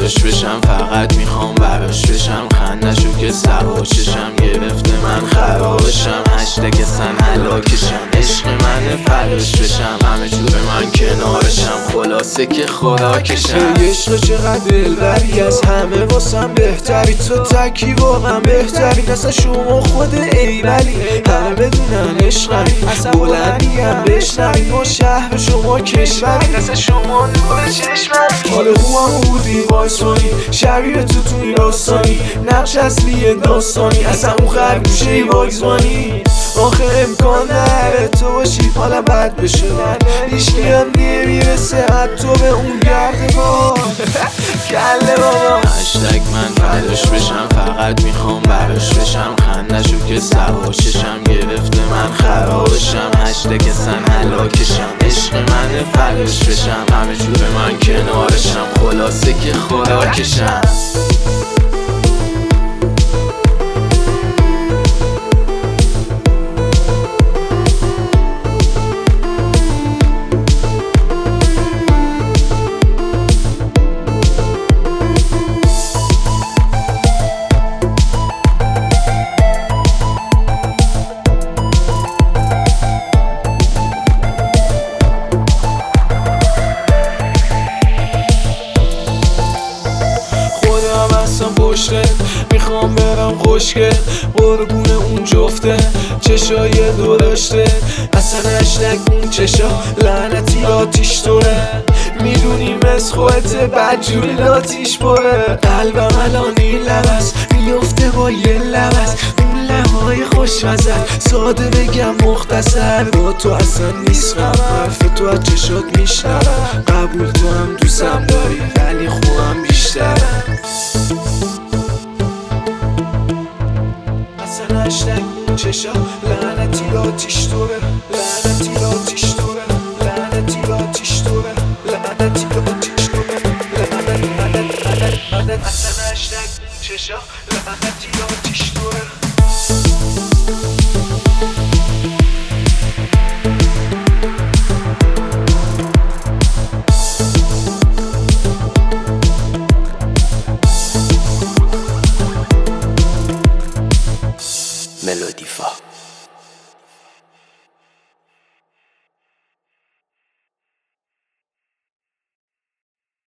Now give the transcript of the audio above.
فداش بشم، فقط میخوام براش بشم. خندشو که سوا چشم گرفته من خرابشم. هشتگ سن هلاکشم، عشق منه فداش بشم. همه جور من کنارشم، خلاصه که خوراکشم. عشق چقدر دلبری، از همه واسم بهتری. تو تکی واقعا بهتری، اصلا شما خود ایولی. همه بدونن عشقمی، اصلا بلندیم بشنوی. ما شهر شما کشوری، اصلا شما نور چشممی. حالا هم بودی وایسانی، شبیه تو این داستانی. نقش اصلی داستانی، اصلا اون خرگوشه واگزمانی. آخه امکان نره تو باشی حالا بد بشه. هیچکی هم نمیرسه حتی به اون گردبان. کله بابا هشتگ من فداش بشم، فقط میخوام براش بشم. خندشو که سوا چشم گرفته من خرابشم. هشتگ سن هلاکشم، عشق منه فداش بشم. همه جور من کنارشم، خلاصه که خوراکشم. میخوام برم خوشگل قربون اون جفته چشای درشته. اصلا هشتگ اون چشا لعنتی آتیش توره. میدونیم از خودت بدجوری لاتیش بره. قلبم الان این لبست میفته با یه لبست. اون لبهای خوشمزه ساده بگم مختصر. با تو اصلا نیست غم، حرف تو از چشات میشنوم. قبول تو هم دوستم داری ولی خوبم بیشتر. هشتگ اون چشا لعنتی آتیش توره.